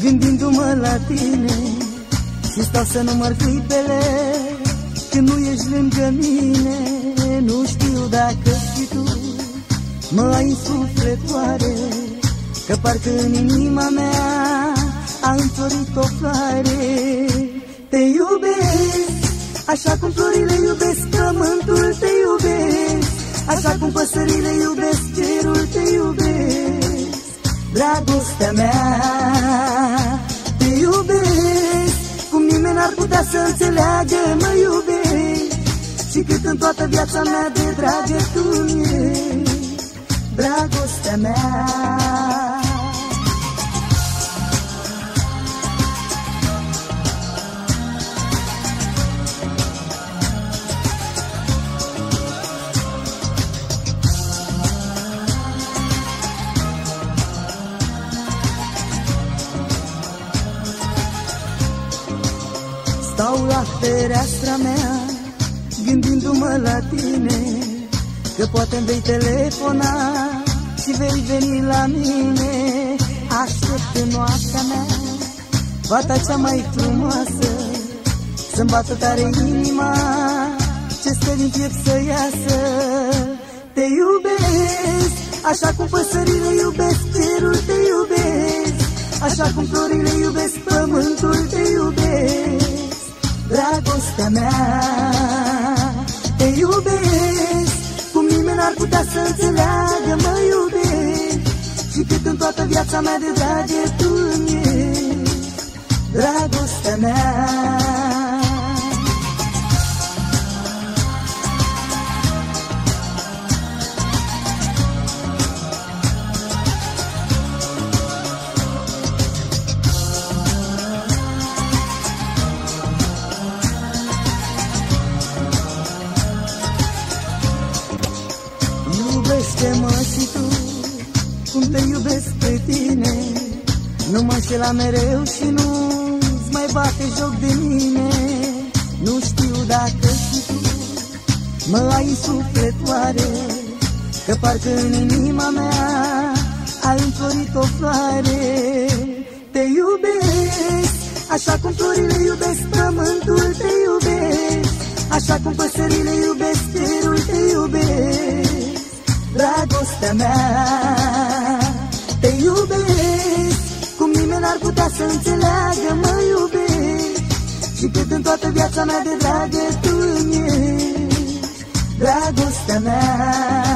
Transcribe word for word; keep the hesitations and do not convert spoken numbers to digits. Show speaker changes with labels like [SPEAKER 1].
[SPEAKER 1] gândindu-mă la tine și stau să număr clipele când nu ești lângă mine. Nu știu dacă și tu mă ai în suflet oare, că parcă în inima mea a înflorit o floare. Te iubesc, așa cum florile iubesc pământul, te iubesc, așa cum păsările iubesc cerul, te iubesc, dragostea mea. Te iubesc, cum nimeni n-ar putea să înțeleagă, mă iubesc, și cât în toată viața mea de dragă tu-mi ești, dragostea mea. Stau la fereastra mea, gândindu-mă la tine, că poate-mi vei telefona și vei veni la mine. Aștept în noaptea mea fata cea mai frumoasă, să-mi bată tare inima, ce stă din piept să iasă. Te iubesc, așa cum păsările iubesc cerul, te iubesc, așa cum florile iubesc pământul, te iubesc, dragostea mea. Te iubesc, cum nimeni n-ar putea să înțeleagă, mă iubesc, și cât în toată viața mea de dragă tu-mi ești, dragostea mea. Iubește-mă și tu, cum te iubesc pe tine, nu mă înșela mereu și nu-ți mai bate joc de mine. Nu știu dacă și tu mă ai în suflet oare, că parcă în inima mea a înflorit o floare. Te iubesc, așa cum florile iubesc pământul, te iubesc, așa cum păsările iubesc cerul, te iubesc, dragostea mea. Te iubesc, cum nimeni n-ar putea să înțeleagă, mă iubesc, și cât în toată viața mea de dragă tu-mi ești, dragostea mea.